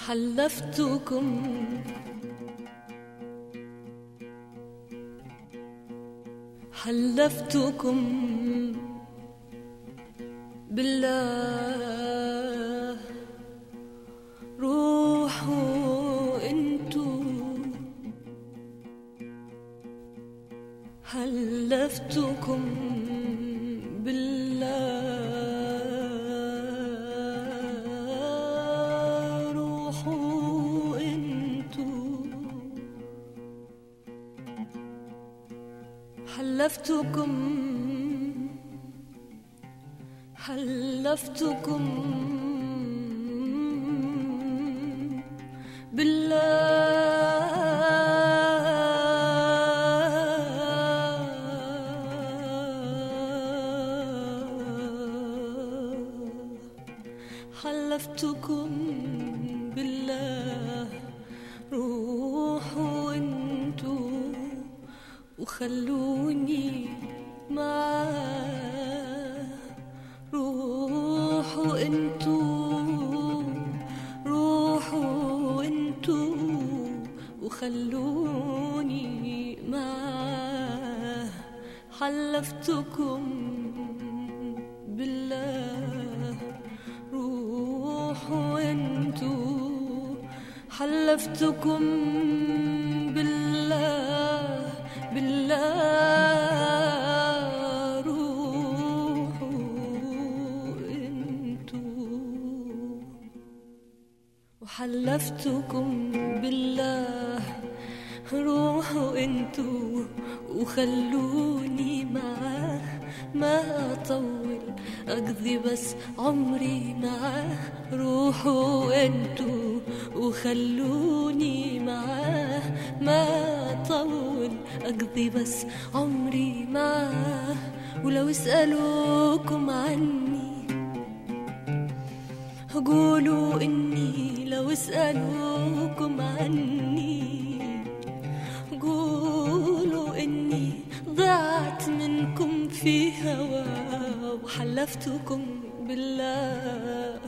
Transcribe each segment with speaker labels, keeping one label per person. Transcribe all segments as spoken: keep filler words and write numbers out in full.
Speaker 1: حلفتكم حلفتكم بالله روحوا انتو حلفتكم بالله روحوا انتو حلفتكم حلفتكم بالله حلفتكم بالله روحوا انتو وخلوني معاه روحوا انتو روحوا انتو وخلوني معاه حلفتكم بالله روحوا انتو حلفتكم بالله بالله روحوا انتو وحلفتكم بالله روحوا انتو وخلوني معاه ما أطول أقضي بس عمري معاه روحوا انتو وخلوني معاه ما أطول أقضي بس عمري معاه ولو اسألوكم عني قولوا إني لو اسألوكم عني قولوا إني ضاعت منكم في هوا وحلفتكم بالله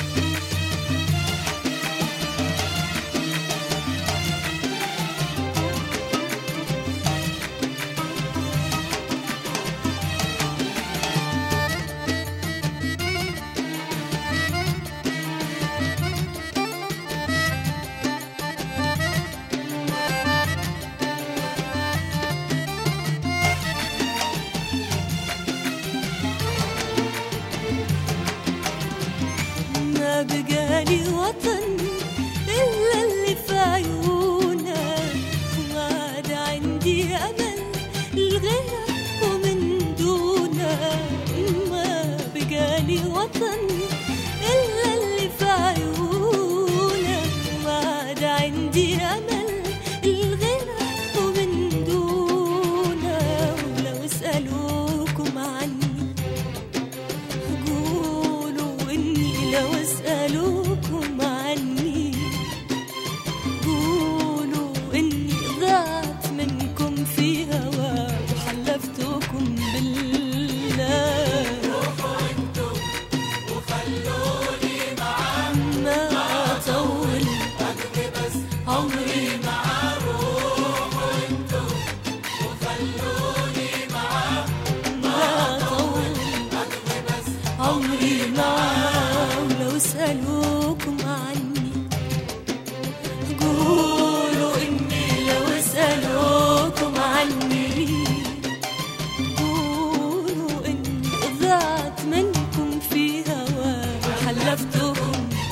Speaker 1: بقالي وطن إلا اللي في عيونك وما عاد عندي أمل الغيرك ومن دونك ما بقالي وطن إلا اللي في عيونك وما عاد عندي أمل الغيرك ومن دونك ولو اسألوكم عني لو اسألوكم عني قولوا إني ضاعت منكم في هوا وحلفتكم بالله روحوا انتو وخلوني معاه ما أطول أقضي بس عمري معاه روحوا انتو وخلوني معاه ما أطول أقضي بس عمري معاه اسألوكم عني قولوا إني لو اسألوكم عني قولوا إني ضاعت منكم في هوا حلفتكم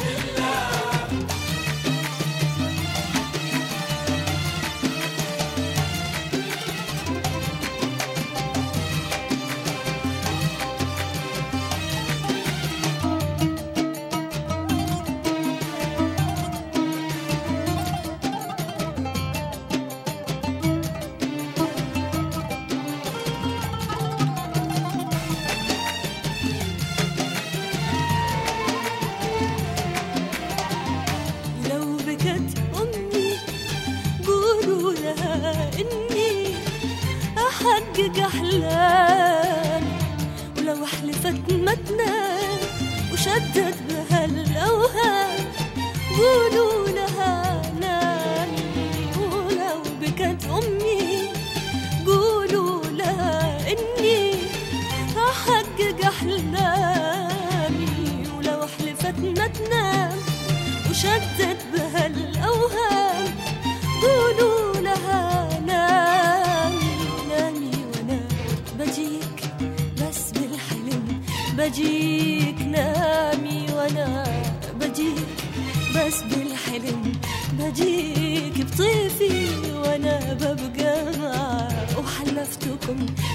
Speaker 1: إني أحقق أحلام ولو حلفت ما تنام وشدت بهالأوهام قولوا لها نامي، ولو بكت أمي قولوا لها إني أحقق أحلامي، ولو حلفت ما تنام وشدت بها الأوهام قولوا لها نامي نامي وأنا بجيك بس بالحلم بجيك، نامي وأنا بجيك بس بالحلم بجيك، بطيفي وأنا ببقى معه وحلفتكم